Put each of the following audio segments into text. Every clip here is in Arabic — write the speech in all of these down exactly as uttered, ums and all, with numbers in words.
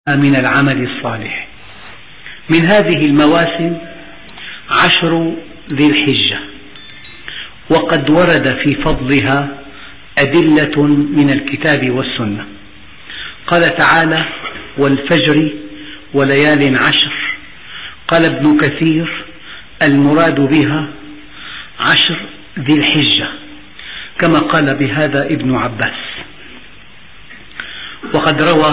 من العمل الصالح. من هذه المواسم عشر ذي الحجة، وقد ورد في فضلها أدلة من الكتاب والسنة. قال تعالى: والفجر وليال عشر. قال ابن كثير: المراد بها عشر ذي الحجة، كما قال بهذا ابن عباس. وقد روى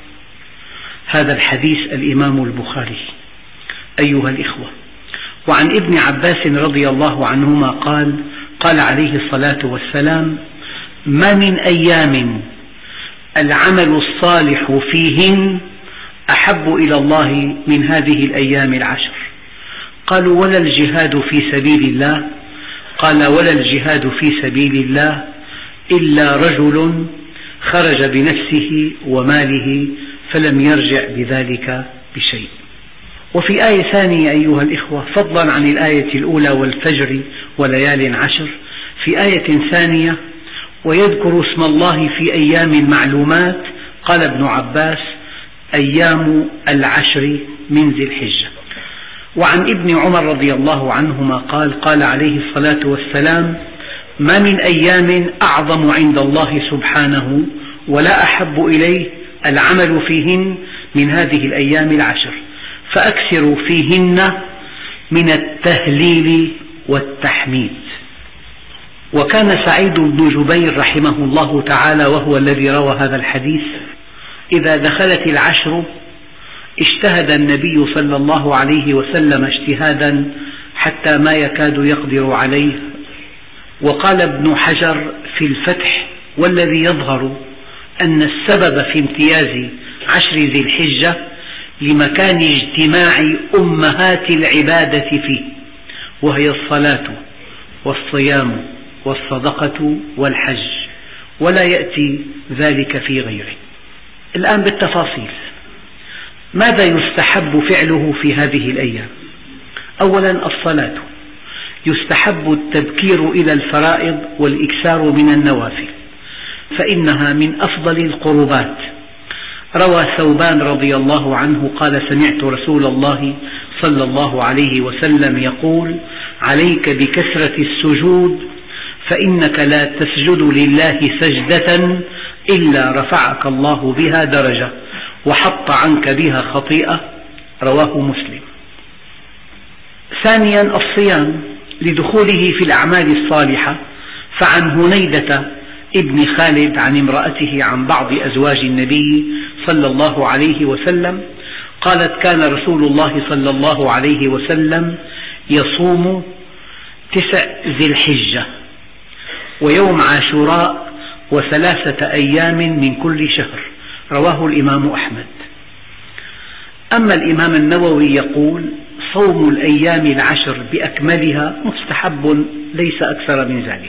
هذا الحديث الإمام البخاري. أيها الإخوة، وعن ابن عباس رضي الله عنهما قال: قال عليه الصلاة والسلام: ما من أيام العمل الصالح فيهن أحب إلى الله من هذه الأيام العشر. قالوا: ولا الجهاد في سبيل الله؟ قال: ولا الجهاد في سبيل الله إلا رجل خرج بنفسه وماله فلم يرجع بذلك بشيء. وفي آية ثانية أيها الإخوة، فضلا عن الآية الأولى والفجر وليال عشر، في آية ثانية: ويذكر اسم الله في أيام معلومات. قال ابن عباس: أيام العشر من ذي الحجة. وعن ابن عمر رضي الله عنهما قال: قال عليه الصلاة والسلام: ما من أيام أعظم عند الله سبحانه ولا أحب إليه العمل فيهن من هذه الأيام العشر، فأكثروا فيهن من التهليل والتحميد. وكان سعيد بن جبير رحمه الله تعالى، وهو الذي روى هذا الحديث، إذا دخلت العشر اجتهد النبي صلى الله عليه وسلم اجتهادا حتى ما يكاد يقدر عليه. وقال ابن حجر في الفتح: والذي يظهر أن السبب في امتياز عشر ذي الحجة لمكان اجتماع أمهات العبادة فيه، وهي الصلاة والصيام والصدقة والحج، ولا يأتي ذلك في غيره. الآن بالتفاصيل: ماذا يستحب فعله في هذه الأيام؟ أولا الصلاة، يستحب التبكير إلى الفرائض والإكثار من النوافل، فإنها من أفضل القربات. روى ثوبان رضي الله عنه قال: سمعت رسول الله صلى الله عليه وسلم يقول: عليك بكثرة السجود، فإنك لا تسجد لله سجدة إلا رفعك الله بها درجة وحط عنك بها خطيئة. رواه مسلم. ثانيا الصيام، لدخوله في الأعمال الصالحة. فعن هنيدة ابن خالد عن امرأته عن بعض أزواج النبي صلى الله عليه وسلم قالت: كان رسول الله صلى الله عليه وسلم يصوم تسع ذي الحجة ويوم عاشوراء وثلاثة أيام من كل شهر. رواه الإمام أحمد. أما الإمام النووي يقول: صوم الأيام العشر بأكملها مستحب، ليس أكثر من ذلك.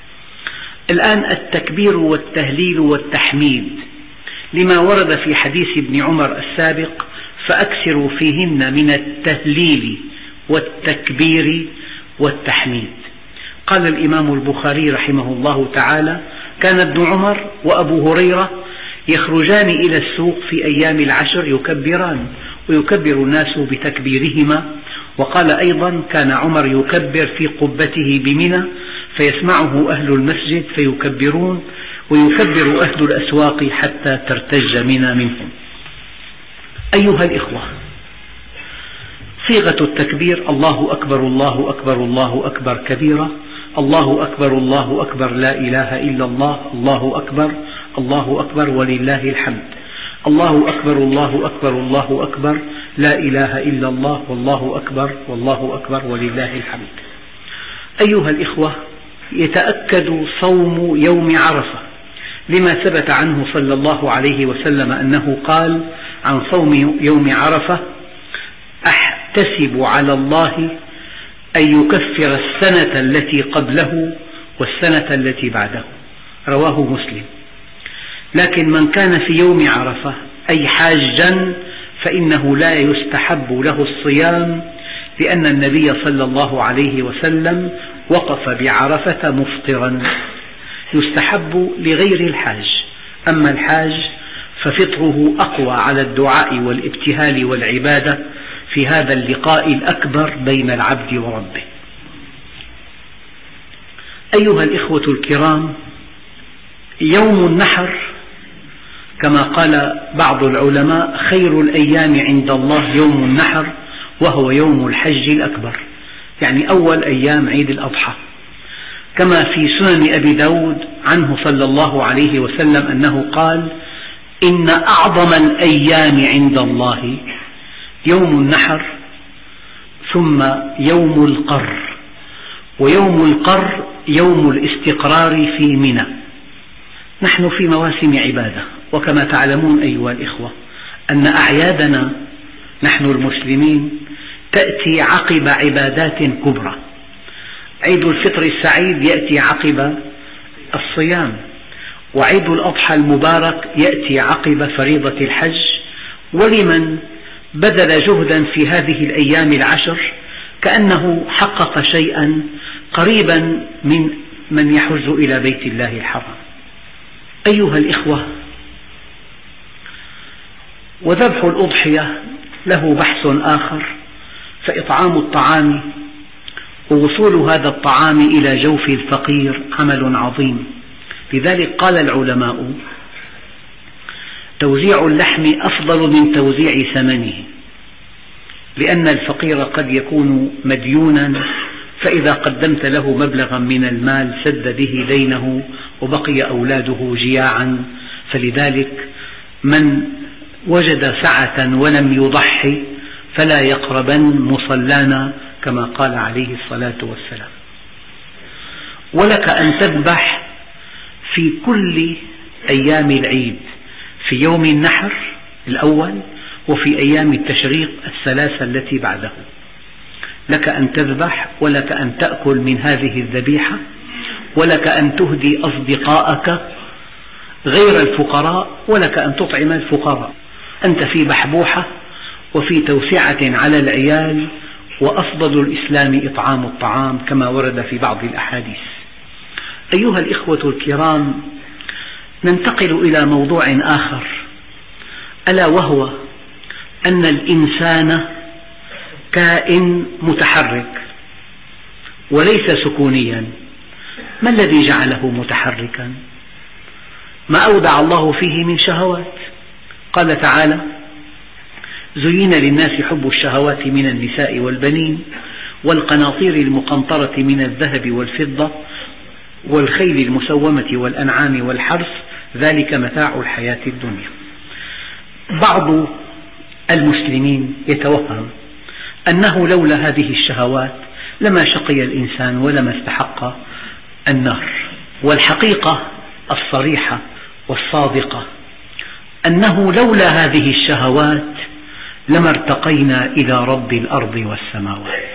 الآن التكبير والتهليل والتحميد لما ورد في حديث ابن عمر السابق: فأكثروا فيهن من التهليل والتكبير والتحميد. قال الإمام البخاري رحمه الله تعالى: كان ابن عمر وأبو هريرة يخرجان إلى السوق في أيام العشر يكبران، ويكبر الناس بتكبيرهما. وقال أيضا: كان عمر يكبر في قبته بمنى فيسمعه أهل المسجد فيكبرون، ويكبر أهل الأسواق حتى ترتج منى منهم. أيها الإخوة، صيغة التكبير: الله أكبر الله أكبر الله أكبر كبيرا، الله أكبر الله أكبر لا إله إلا الله، الله أكبر الله أكبر ولله الحمد، الله أكبر الله أكبر الله أكبر لا إله إلا الله، والله أكبر والله أكبر ولله الحمد. أيها الإخوة، يتأكد صوم يوم عرفة لما ثبت عنه صلى الله عليه وسلم أنه قال عن صوم يوم عرفة: أحتسب على الله أن يكفر السنة التي قبله والسنة التي بعده. رواه مسلم. لكن من كان في يوم عرفة أي حاجا فإنه لا يستحب له الصيام، لأن النبي صلى الله عليه وسلم وقف بعرفة مفطرا. يستحب لغير الحاج، أما الحاج ففطره أقوى على الدعاء والابتهال والعبادة في هذا اللقاء الأكبر بين العبد وربه. أيها الإخوة الكرام، يوم النحر كما قال بعض العلماء خير الأيام عند الله يوم النحر، وهو يوم الحج الأكبر، يعني أول أيام عيد الأضحى، كما في سنن أبي داود عنه صلى الله عليه وسلم أنه قال: إن أعظم الأيام عند الله يوم النحر، ثم يوم القر، ويوم القر يوم الاستقرار في منى. نحن في مواسم عبادة، وكما تعلمون أيها الإخوة أن أعيادنا نحن المسلمين تأتي عقب عبادات كبرى. عيد الفطر السعيد يأتي عقب الصيام، وعيد الأضحى المبارك يأتي عقب فريضة الحج. ولمن بذل جهدا في هذه الأيام العشر كأنه حقق شيئا قريبا من من يحج إلى بيت الله الحرام. أيها الإخوة، وذبح الأضحية له بحث آخر، فإطعام الطعام ووصول هذا الطعام إلى جوف الفقير عمل عظيم. لذلك قال العلماء: توزيع اللحم أفضل من توزيع ثمنه، لأن الفقير قد يكون مديونا، فإذا قدمت له مبلغا من المال سد به دينه وبقي أولاده جياعا. فلذلك من وجد سعة ولم يضحي فلا يقربن مصلانا، كما قال عليه الصلاة والسلام. ولك أن تذبح في كل أيام العيد، في يوم النحر الأول وفي أيام التشريق الثلاثة التي بعده. لك أن تذبح، ولك أن تأكل من هذه الذبيحة، ولك أن تهدي أصدقائك غير الفقراء، ولك أن تطعم الفقراء. أنت في بحبوحة وفي توسعة على العيال، وأفضل الإسلام إطعام الطعام كما ورد في بعض الأحاديث. أيها الإخوة الكرام، ننتقل إلى موضوع آخر، ألا وهو أن الإنسان كائن متحرك وليس سكونيا. ما الذي جعله متحركا؟ ما أودع الله فيه من شهوات. قال تعالى: زين للناس حب الشهوات من النساء والبنين والقناطير المقنطرة من الذهب والفضة والخيل المسومة والأنعام والحرث، ذلك متاع الحياة الدنيا. بعض المسلمين يتوهم أنه لولا هذه الشهوات لما شقي الإنسان ولما استحق النار. والحقيقة الصريحة والصادقة أنه لولا هذه الشهوات لما ارتقينا إلى رب الأرض والسماوات.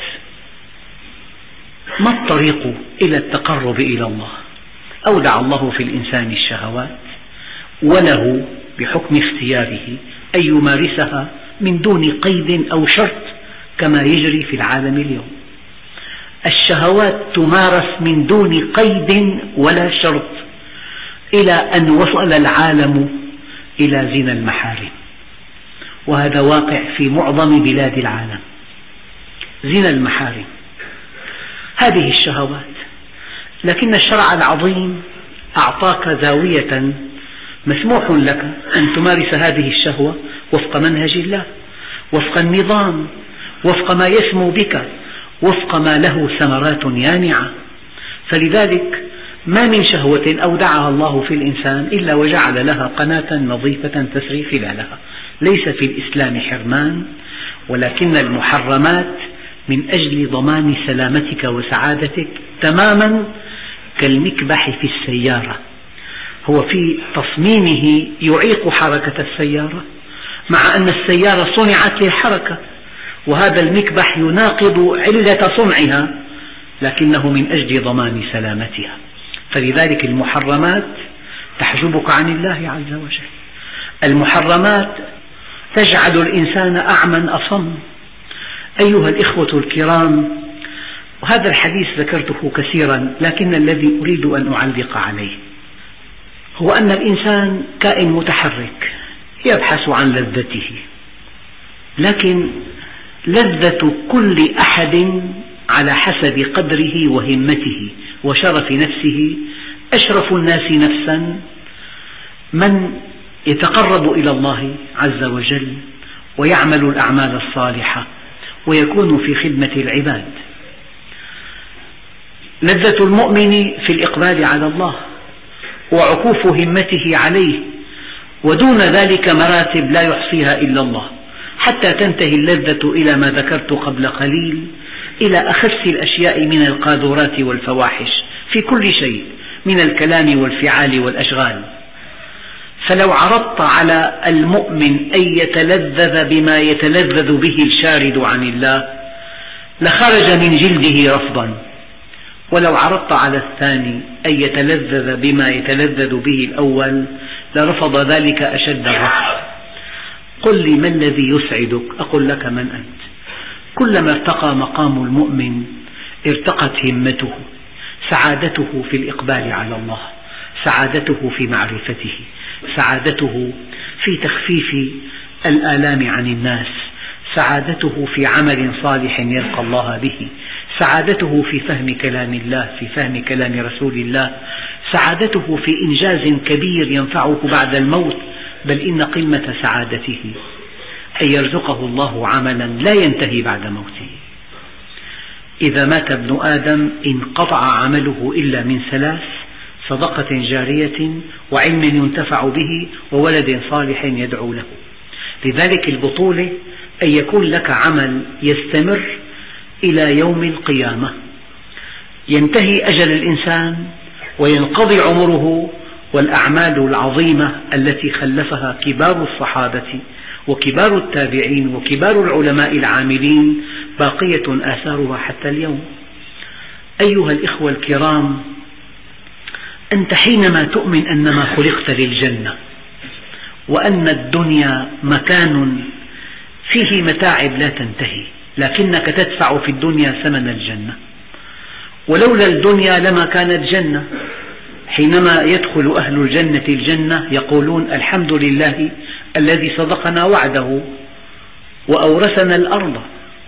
ما الطريق إلى التقرب إلى الله؟ أودع الله في الإنسان الشهوات، وله بحكم اختياره أن يمارسها من دون قيد أو شرط، كما يجري في العالم اليوم. الشهوات تمارس من دون قيد ولا شرط، إلى أن وصل العالم إلى زنا المحارم، وهذا واقع في معظم بلاد العالم. زنا المحارم، هذه الشهوات، لكن الشرع العظيم أعطاك زاوية مسموح لك أن تمارس هذه الشهوة وفق منهج الله، وفق النظام، وفق ما يسمو بك، وفق ما له ثمرات يانعة. فلذلك ما من شهوة أودعها الله في الإنسان إلا وجعل لها قناة نظيفة تسري خلالها. ليس في الإسلام حرمان، ولكن المحرمات من أجل ضمان سلامتك وسعادتك، تماما كالمكبح في السيارة، هو في تصميمه يعيق حركة السيارة، مع أن السيارة صنعت للحركة، وهذا المكبح يناقض علة صنعها، لكنه من أجل ضمان سلامتها. فلذلك المحرمات تحجبك عن الله عز وجل. المحرمات تجعل الإنسان أعمى أصم. أيها الإخوة الكرام، وهذا الحديث ذكرته كثيرا، لكن الذي أريد أن أعلق عليه هو أن الإنسان كائن متحرك، يبحث عن لذته، لكن لذة كل أحد على حسب قدره وهمته وشرف نفسه. أشرف الناس نفسا من يتقرب إلى الله عز وجل ويعمل الأعمال الصالحة ويكون في خدمة العباد. لذة المؤمن في الإقبال على الله وعكوف همته عليه، ودون ذلك مراتب لا يحصيها إلا الله، حتى تنتهي اللذة إلى ما ذكرت قبل قليل، إلى أخس الأشياء من القاذورات والفواحش في كل شيء من الكلام والفعال والأشغال. فلو عرضت على المؤمن أن يتلذذ بما يتلذذ به الشارد عن الله لخرج من جلده رفضا، ولو عرضت على الثاني أن يتلذذ بما يتلذذ به الأول لرفض ذلك أشد الرفض. قل لي ما الذي يسعدك؟ أقول لك من أنت. كلما ارتقى مقام المؤمن ارتقت همته، سعادته في الإقبال على الله، سعادته في معرفته، سعادته في تخفيف الآلام عن الناس، سعادته في عمل صالح يلقى الله به، سعادته في فهم كلام الله، في فهم كلام رسول الله، سعادته في إنجاز كبير ينفعه بعد الموت، بل إن قمة سعادته أن يرزقه الله عملا لا ينتهي بعد موته. إذا مات ابن آدم انقطع عمله إلا من ثلاث: صدقة جارية، وعلم ينتفع به، وولد صالح يدعو له. لذلك البطولة أن يكون لك عمل يستمر إلى يوم القيامة، ينتهي أجل الإنسان وينقضي عمره، والأعمال العظيمة التي خلفها كبار الصحابة وكبار التابعين وكبار العلماء العاملين باقية آثارها حتى اليوم. أيها الإخوة الكرام، أنت حينما تؤمن أنما خلقت للجنة، وأن الدنيا مكان فيه متاعب لا تنتهي، لكنك تدفع في الدنيا ثمن الجنة، ولولا الدنيا لما كانت جنة. حينما يدخل أهل الجنة الجنة يقولون: الحمد لله الذي صدقنا وعده وأورثنا الأرض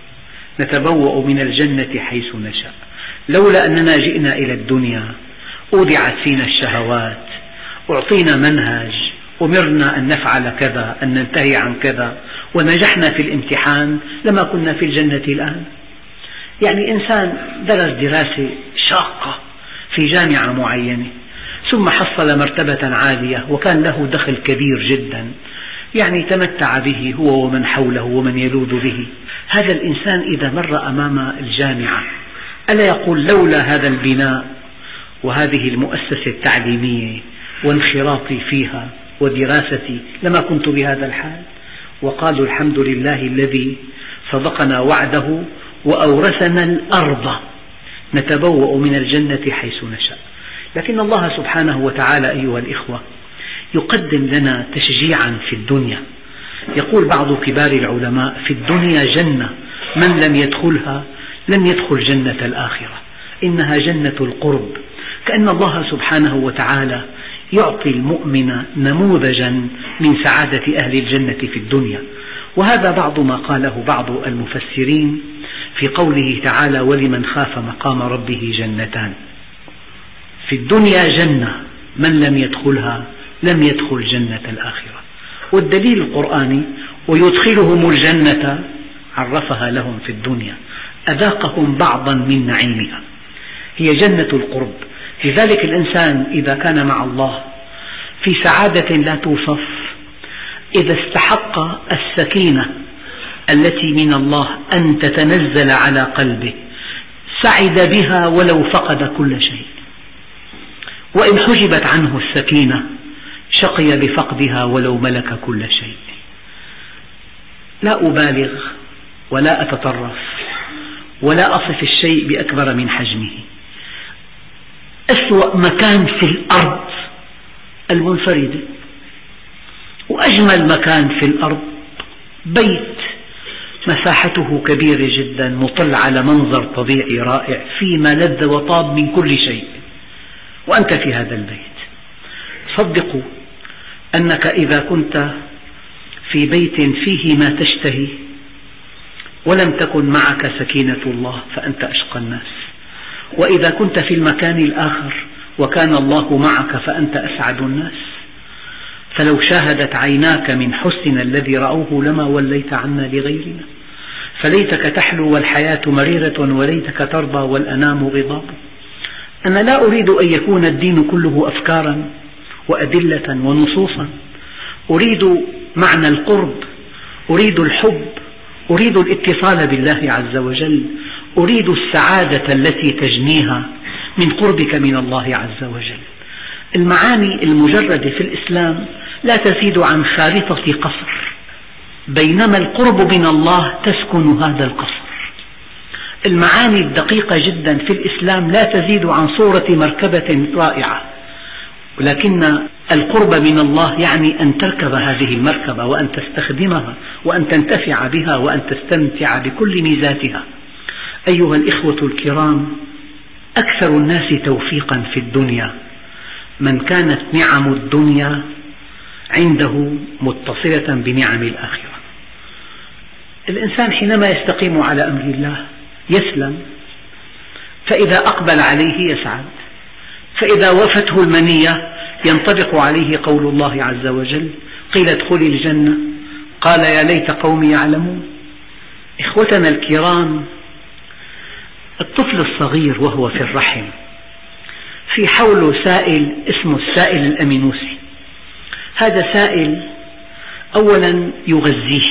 نتبوأ من الجنة حيث نشاء. لولا أننا جئنا إلى الدنيا أودعت فينا الشهوات، أعطينا منهج، أمرنا أن نفعل كذا، أن ننتهي عن كذا، ونجحنا في الامتحان، لما كنا في الجنة الآن. يعني إنسان درس دراسة شاقة في جامعة معينة، ثم حصل مرتبة عالية وكان له دخل كبير جدا، يعني تمتع به هو ومن حوله ومن يلوذ به. هذا الإنسان إذا مر أمام الجامعة ألا يقول: لولا هذا البناء وهذه المؤسسة التعليمية وانخراطي فيها ودراستي لما كنت بهذا الحال؟ وقالوا: الحمد لله الذي صدقنا وعده وأورثنا الأرض نتبوأ من الجنة حيث نشاء. لكن الله سبحانه وتعالى أيها الإخوة يقدم لنا تشجيعا في الدنيا. يقول بعض كبار العلماء: في الدنيا جنة، من لم يدخلها لم يدخل جنة الآخرة، إنها جنة القرب. كأن الله سبحانه وتعالى يعطي المؤمن نموذجا من سعادة أهل الجنة في الدنيا. وهذا بعض ما قاله بعض المفسرين في قوله تعالى: ولمن خاف مقام ربه جنتان. في الدنيا جنة، من لم يدخلها لم يدخل جنة الآخرة. والدليل القرآني: ويدخلهم الجنة عرفها لهم في الدنيا، أذاقهم بعضا من نعيمها، هي جنة القرب. لذلك الإنسان إذا كان مع الله في سعادة لا توصف، إذا استحق السكينة التي من الله أن تتنزل على قلبه سعد بها ولو فقد كل شيء، وإن حجبت عنه السكينة شقي بفقدها ولو ملك كل شيء. لا أبالغ ولا أتطرف ولا أصف الشيء بأكبر من حجمه. أسوأ مكان في الأرض المنفردة، وأجمل مكان في الأرض بيت مساحته كبيرة جدا مطل على منظر طبيعي رائع فيما لذ وطاب من كل شيء، وأنت في هذا البيت. صدقوا أنك إذا كنت في بيت فيه ما تشتهي ولم تكن معك سكينة الله فأنت أشقى الناس، وإذا كنت في المكان الآخر وكان الله معك فأنت أسعد الناس. فلو شاهدت عيناك من حسن الذي رأوه لما وليت عنا لغيرنا، فليتك تحلو والحياة مريرة وليتك ترضى والأنام غضاب. أنا لا أريد أن يكون الدين كله أفكارا وأدلة ونصوصا، أريد معنى القرب، أريد الحب، أريد الاتصال بالله عز وجل، أريد السعادة التي تجنيها من قربك من الله عز وجل. المعاني المجردة في الإسلام لا تزيد عن خارطة قصر، بينما القرب من الله تسكن هذا القصر. المعاني الدقيقة جدا في الإسلام لا تزيد عن صورة مركبة رائعة، ولكن القرب من الله يعني أن تركب هذه المركبة وأن تستخدمها وأن تنتفع بها وأن تستمتع بكل ميزاتها. أيها الإخوة الكرام، أكثر الناس توفيقا في الدنيا من كانت نعم الدنيا عنده متصلة بنعم الآخرة. الإنسان حينما يستقيم على أمر الله يسلم، فإذا أقبل عليه يسعد، فإذا وفته المنية ينطبق عليه قول الله عز وجل: قيل ادخلي الجنة قال يا ليت قومي يعلمون. إخوتنا الكرام، الطفل الصغير وهو في الرحم في حوله سائل اسمه السائل الأمينوسي. هذا سائل أولا يغذيه،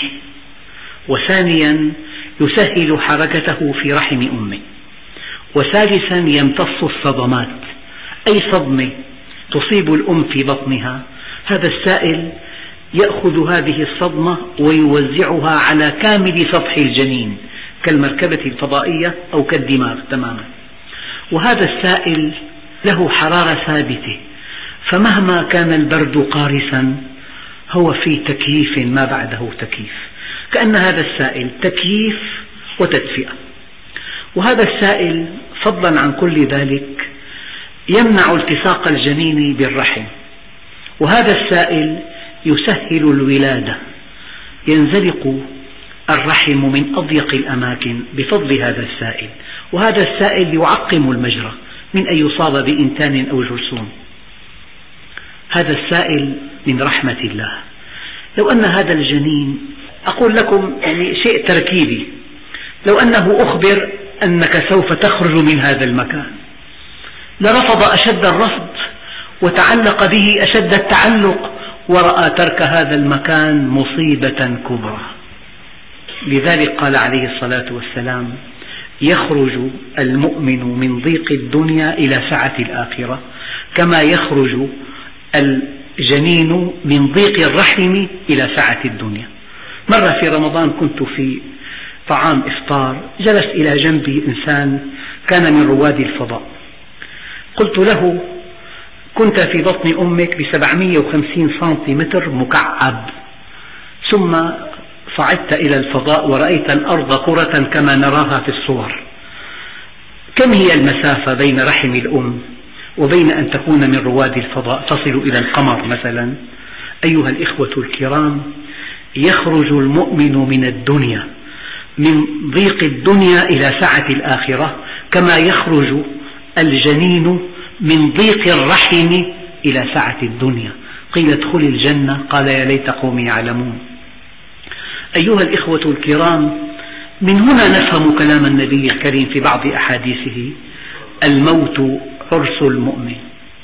وثانيا يسهل حركته في رحم أمه، وثالثا يمتص الصدمات، أي صدمة تصيب الأم في بطنها هذا السائل يأخذ هذه الصدمة ويوزعها على كامل سطح الجنين كالمركبة الفضائية أو كالدماغ تماما. وهذا السائل له حرارة ثابتة، فمهما كان البرد قارسا هو في تكييف ما بعده تكييف، كأن هذا السائل تكييف وتدفئة. وهذا السائل فضلا عن كل ذلك يمنع التصاق الجنين بالرحم، وهذا السائل يسهل الولادة، ينزلق الرحم من أضيق الأماكن بفضل هذا السائل، وهذا السائل يعقم المجرى من أن يصاب بإنتان أو جرثوم. هذا السائل من رحمة الله. لو أن هذا الجنين، أقول لكم يعني شيء تركيبي، لو أنه أخبر أنك سوف تخرج من هذا المكان لرفض أشد الرفض وتعلق به أشد التعلق، ورأى ترك هذا المكان مصيبة كبرى. لذلك قال عليه الصلاة والسلام: يخرج المؤمن من ضيق الدنيا إلى سعة الآخرة كما يخرج الجنين من ضيق الرحم إلى سعة الدنيا. مرة في رمضان كنت في طعام إفطار، جلس إلى جنبي إنسان كان من رواد الفضاء، قلت له: كنت في بطن أمك بسبعمئة وخمسين سنتيمتر مكعب، ثم صعدت إلى الفضاء ورأيت الأرض كرة كما نراها في الصور، كم هي المسافة بين رحم الأم وبين أن تكون من رواد الفضاء تصل إلى القمر مثلا؟ أيها الإخوة الكرام، يخرج المؤمن من الدنيا من ضيق الدنيا إلى سعة الآخرة كما يخرج الجنين من ضيق الرحم إلى سعة الدنيا. قيل ادخل الجنة قال يا ليت قومي يعلمون. أيها الإخوة الكرام، من هنا نفهم كلام النبي الكريم في بعض أحاديثه: الموت عرس المؤمن،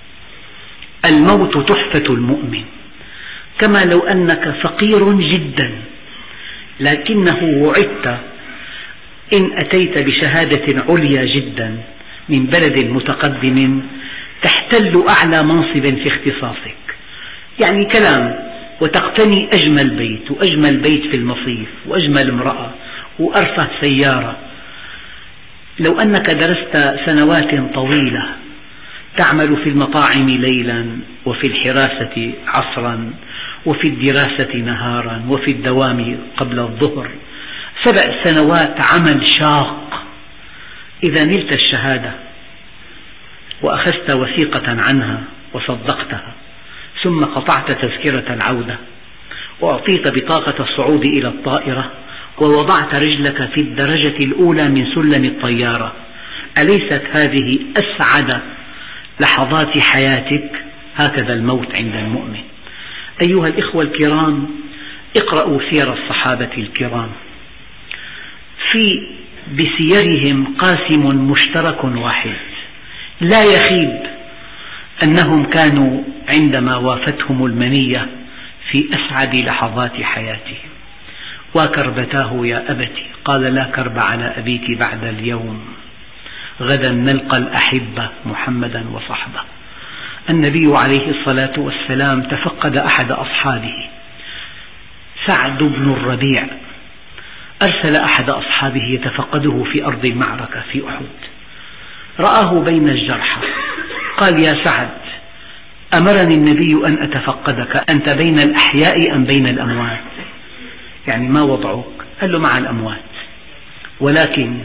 الموت تحفة المؤمن. كما لو أنك فقير جدا لكنه وعدت إن أتيت بشهادة عليا جدا من بلد متقدم تحتل أعلى منصب في اختصاصك، يعني كلام، وتقتني أجمل بيت وأجمل بيت في المصيف وأجمل امرأة وأرفه سيارة. لو أنك درست سنوات طويلة تعمل في المطاعم ليلا وفي الحراسة عصرا وفي الدراسة نهارا وفي الدوام قبل الظهر، سبع سنوات عمل شاق، إذا نلت الشهادة وأخذت وثيقة عنها وصدقتها ثم قطعت تذكرة العودة وأعطيت بطاقة الصعود إلى الطائرة ووضعت رجلك في الدرجة الأولى من سلم الطيارة، أليست هذه أسعد لحظات حياتك؟ هكذا الموت عند المؤمن. أيها الإخوة الكرام، اقرأوا سير الصحابة الكرام، في بسيرهم قاسم مشترك واحد لا يخيب، أنهم كانوا عندما وافتهم المنية في أسعد لحظات حياتهم. وكربتاه يا أبت، قال لا كرب على أبيك بعد اليوم، غدا نلقى الأحبة محمدا وصحبه. النبي عليه الصلاة والسلام تفقد أحد أصحابه سعد بن الربيع، أرسل أحد أصحابه يتفقده في أرض المعركة في أحد، رآه بين الجرحى، قال يا سعد، أمرني النبي أن أتفقدك، أنت بين الأحياء أم بين الأموات؟ يعني ما وضعك؟ قال له مع الأموات، ولكن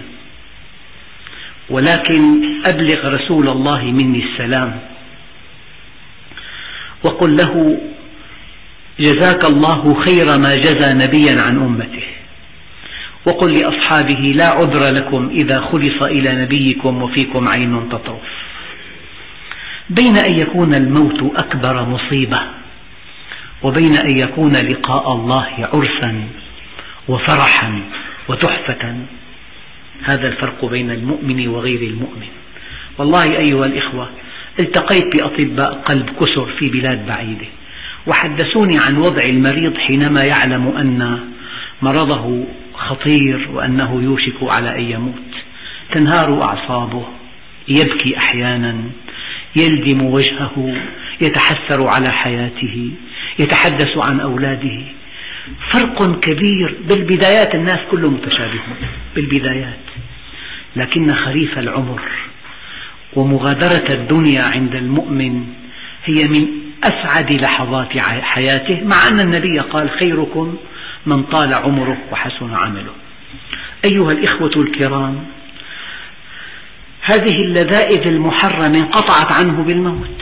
ولكن أبلغ رسول الله مني السلام، وقل له جزاك الله خير ما جزى نبيا عن أمته، وقل لأصحابه لا عذر لكم إذا خلص إلى نبيكم وفيكم عين تطرف. بين أن يكون الموت أكبر مصيبة وبين أن يكون لقاء الله عرسا وفرحا وتحفة، هذا الفرق بين المؤمن وغير المؤمن. والله أيها الإخوة، التقيت بأطباء قلب كثر في بلاد بعيدة، وحدثوني عن وضع المريض حينما يعلم أن مرضه خطير وأنه يوشك على أن يموت. تنهار أعصابه، يبكي أحيانا، يلدم وجهه، يتحسر على حياته، يتحدث عن أولاده. فرق كبير. بالبدايات الناس كلهم متشابهون بالبدايات، لكن خريف العمر ومغادرة الدنيا عند المؤمن هي من أسعد لحظات حياته، مع أن النبي قال خيركم من طال عمره وحسن عمله. أيها الإخوة الكرام، هذه اللذائذ المحرمة انقطعت عنه بالموت،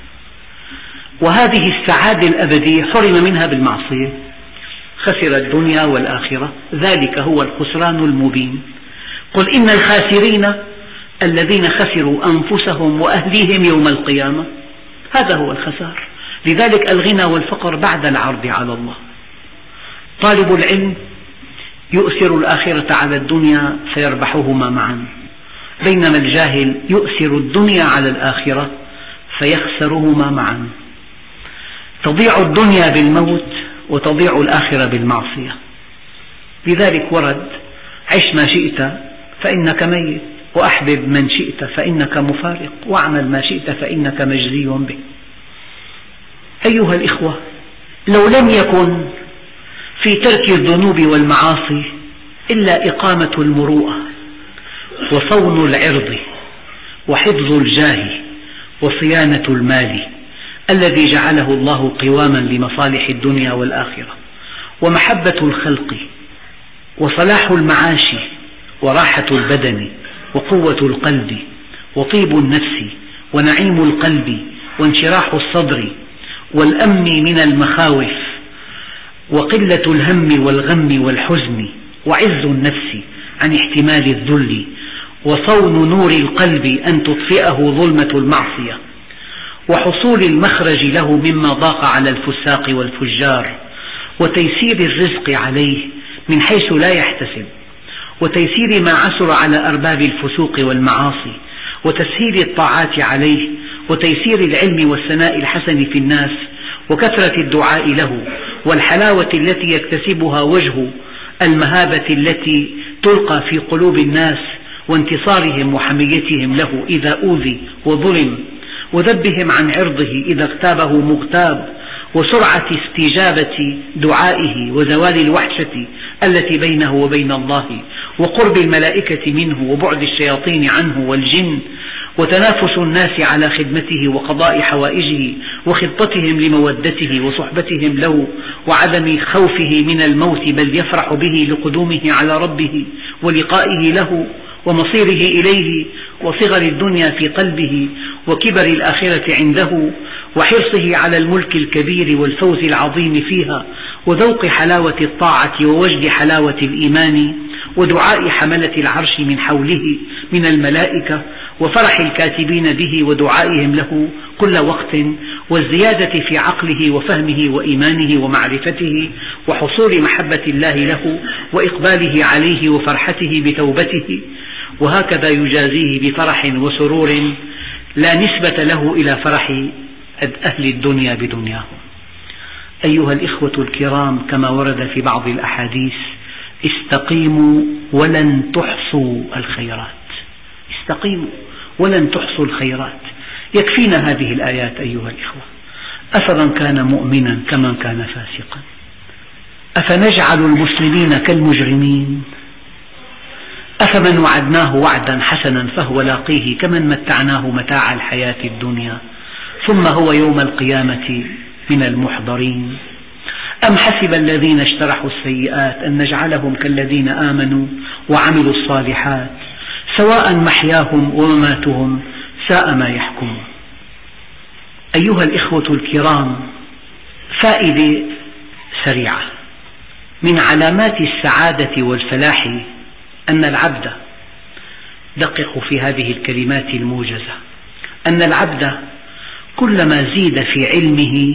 وهذه السعادة الأبدية حرم منها بالمعصية، خسر الدنيا والآخرة، ذلك هو الخسران المبين. قل إن الخاسرين الذين خسروا أنفسهم وأهليهم يوم القيامة، هذا هو الخسار. لذلك الغنى والفقر بعد العرض على الله. طالب العلم يؤثر الآخرة على الدنيا فيربحهما معا، بينما الجاهل يؤثر الدنيا على الآخرة فيخسرهما معا. تضيع الدنيا بالموت وتضيع الآخرة بالمعصية. لذلك ورد عش ما شئت فإنك ميت، وأحبب من شئت فإنك مفارق، واعمل ما شئت فإنك مجزي به. أيها الإخوة، لو لم يكن في ترك الذنوب والمعاصي إلا إقامة المروءة وصون العرض وحفظ الجاه وصيانة المال الذي جعله الله قواما لمصالح الدنيا والآخرة، ومحبة الخلق وصلاح المعاش وراحة البدن وقوة القلب وطيب النفس ونعيم القلب وانشراح الصدر والأمن من المخاوف وقلة الهم والغم والحزن وعز النفس عن احتمال الذل، وصون نور القلب أن تطفئه ظلمة المعصية، وحصول المخرج له مما ضاق على الفساق والفجار، وتيسير الرزق عليه من حيث لا يحتسب، وتيسير ما عسر على أرباب الفسوق والمعاصي، وتسهيل الطاعات عليه، وتيسير العلم والثناء الحسن في الناس، وكثرة الدعاء له، والحلاوة التي يكتسبها وجه المهابة التي تلقى في قلوب الناس، وانتصارهم وحميتهم له إذا أوذي وظلم، وذبهم عن عرضه إذا اغتابه مغتاب، وسرعة استجابة دعائه، وزوال الوحشة التي بينه وبين الله، وقرب الملائكة منه، وبعد الشياطين عنه والجن، وتنافس الناس على خدمته وقضاء حوائجه، وخطتهم لمودته وصحبتهم له، وعدم خوفه من الموت بل يفرح به لقدومه على ربه ولقائه له ومصيره إليه، وصغر الدنيا في قلبه وكبر الآخرة عنده، وحرصه على الملك الكبير والفوز العظيم فيها، وذوق حلاوة الطاعة ووجد حلاوة الإيمان، ودعاء حملة العرش من حوله من الملائكة، وفرح الكاتبين به ودعائهم له كل وقت، والزيادة في عقله وفهمه وإيمانه ومعرفته، وحصول محبة الله له وإقباله عليه وفرحته بتوبته، وهكذا يجازيه بفرح وسرور لا نسبة له إلى فرح أهل الدنيا بدنياهم. أيها الإخوة الكرام، كما ورد في بعض الأحاديث: استقيموا ولن تحصوا الخيرات. استقيموا ولن تحصوا الخيرات. يكفينا هذه الآيات أيها الإخوة. أفمن كان مؤمنا كمن كان فاسقا، أفنجعل المسلمين كالمجرمين، أفمن وعدناه وعدا حسنا فهو لاقيه كمن متعناه متاع الحياة الدنيا ثم هو يوم القيامة من المحضرين. أم حسب الذين اجترحوا السيئات أن نجعلهم كالذين آمنوا وعملوا الصالحات سواء محياهم ومماتهم ساء ما يحكمون. أيها الإخوة الكرام، فائدة سريعة: من علامات السعادة والفلاح أن العبد، دققوا في هذه الكلمات الموجزة، أن العبد كلما زيد في علمه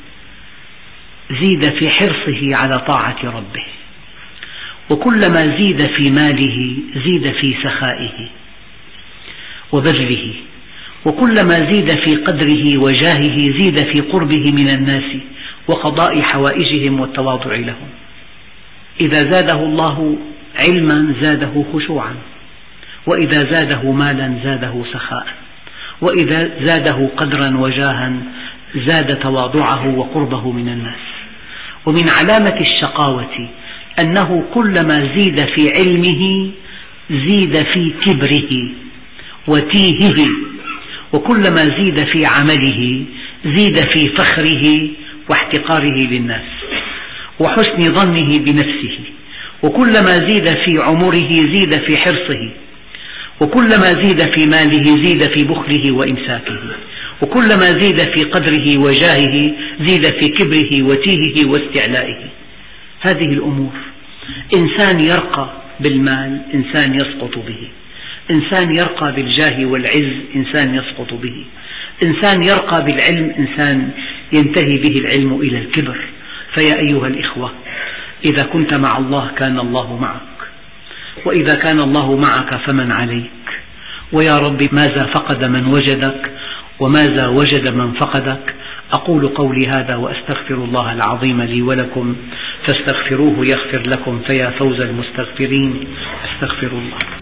زيد في حرصه على طاعة ربه، وكلما زيد في ماله زيد في سخائه وبذله، وكلما زيد في قدره وجاهه زيد في قربه من الناس وقضاء حوائجهم والتواضع لهم. إذا زاده الله علما زاده خشوعا، وإذا زاده مالا زاده سخاء، وإذا زاده قدرا وجاها زاد تواضعه وقربه من الناس. ومن علامة الشقاوة أنه كلما زيد في علمه زيد في كبره وتيهه، وكلما زيد في عمله زيد في فخره واحتقاره للناس وحسن ظنه بنفسه، وكلما زيد في عمره زيد في حرصه، وكلما زيد في ماله زيد في بخله وإمساكه، وكلما زيد في قدره وجاهه زيد في كبره وتيهه واستعلائه. هذه الأمور، إنسان يرقى بالمال إنسان يسقط به، إنسان يرقى بالجاه والعز إنسان يسقط به، إنسان يرقى بالعلم إنسان ينتهي به العلم إلى الكبر. فيا أيها الإخوة، إذا كنت مع الله كان الله معك، وإذا كان الله معك فمن عليك. ويا رب، ماذا فقد من وجدك وماذا وجد من فقدك. أقول قولي هذا وأستغفر الله العظيم لي ولكم، فاستغفروه يغفر لكم، فيا فوز المستغفرين. أستغفر الله.